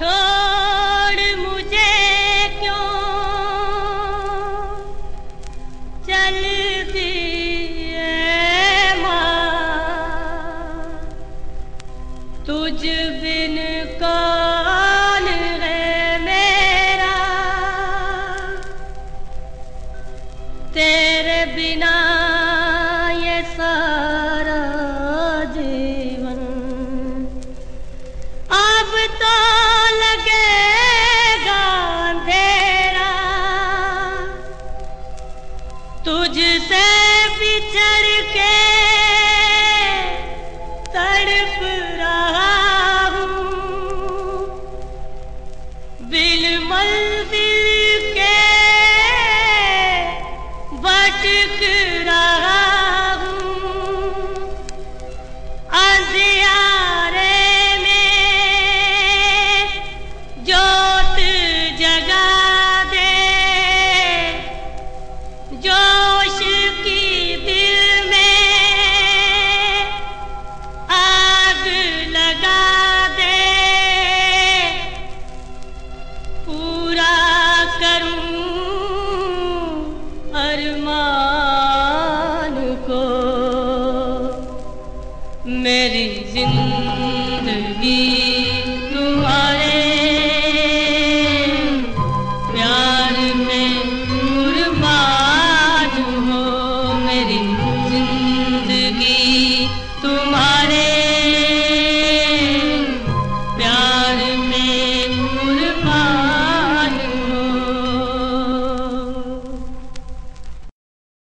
छोड़ मुझे क्यों चल दिए माँ, तुझ बिन कौन है मेरा, तेरे बिना ये सारा जीवन अब तो लगेगा अंधेरा, तुझसे बिछड़ के तड़प रहा हूँ, बिन मंजिल के भटक रहा हूँ, अंधियारे में जोत जगा दे, जोश की दिल में आग लगा दे, पूरा करूं अरमान को, मेरी जिंदगी